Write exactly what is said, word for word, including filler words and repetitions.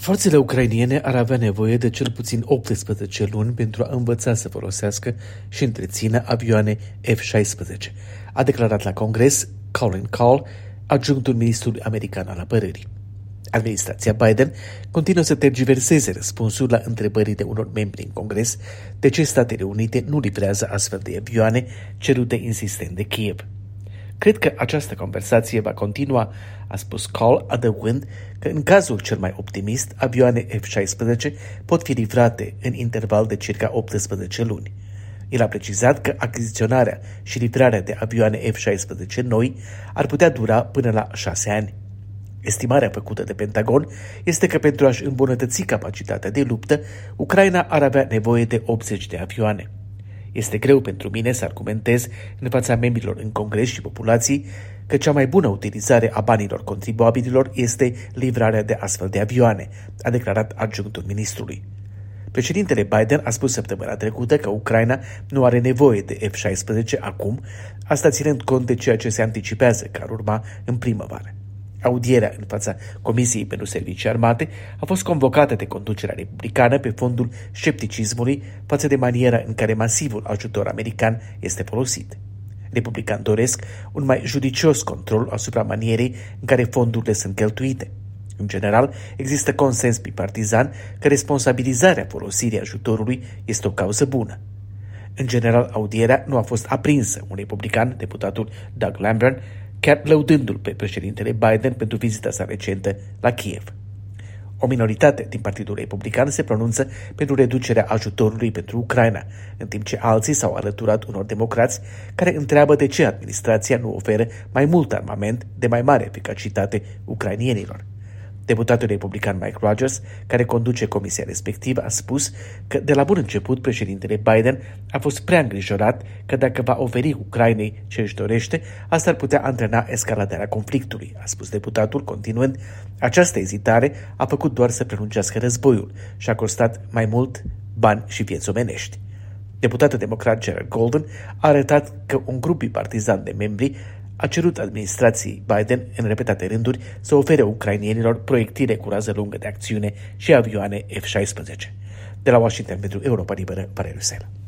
Forțele ucrainene ar avea nevoie de cel puțin optsprezece luni pentru a învăța să folosească și întrețină avioane F șaisprezece, a declarat la Congres Colin Kahl, adjunctul ministrului american al apărării. Administrația Biden continuă să tergiverseze răspunsul la întrebările unor membri în Congres de ce Statele Unite nu livrează astfel de avioane cerute insistent de Kiev. Cred că această conversație va continua, a spus Kahl, adăugând că în cazul cel mai optimist, avioane F șaisprezece pot fi livrate în interval de circa optsprezece luni. El a precizat că achiziționarea și livrarea de avioane F șaisprezece noi ar putea dura până la șase ani. Estimarea făcută de Pentagon este că pentru a-și îmbunătăți capacitatea de luptă, Ucraina ar avea nevoie de optzeci de avioane. Este greu pentru mine să argumentez în fața membrilor în Congres și populații că cea mai bună utilizare a banilor contribuabililor este livrarea de astfel de avioane, a declarat adjunctul ministrului. Președintele Biden a spus săptămâna trecută că Ucraina nu are nevoie de F șaisprezece acum, asta ținând cont de ceea ce se anticipează că ar urma în primăvară. Audierea în fața Comisiei pentru Servicii Armate a fost convocată de conducerea republicană pe fondul scepticismului față de maniera în care masivul ajutor american este folosit. Republicani doresc un mai judicios control asupra manierei în care fondurile sunt cheltuite. În general, există consens bipartizan că responsabilizarea folosirii ajutorului este o cauză bună. În general, audierea nu a fost aprinsă. Un republican, deputatul Doug Lamborn, chiar lăudându-l pe președintele Biden pentru vizita sa recentă la Kiev. O minoritate din Partidul Republican se pronunță pentru reducerea ajutorului pentru Ucraina, în timp ce alții s-au alăturat unor democrați care întreabă de ce administrația nu oferă mai mult armament de mai mare eficacitate ucrainienilor. Deputatul republican Mike Rogers, care conduce comisia respectivă, a spus că de la bun început președintele Biden a fost prea îngrijorat că dacă va oferi Ucrainei ce își dorește, asta ar putea antrena escaladarea conflictului, a spus deputatul, continuând: această ezitare a făcut doar să prelungească războiul și a costat mai mult bani și vieți omenești. Deputatul democrat Gerald Golden a arătat că un grup bipartizan de membri a cerut administrației Biden în repetate rânduri să ofere ucrainienilor proiectile cu rază lungă de acțiune și avioane F șaisprezece. De la Washington pentru Europa Liberă, Valeriu Sela.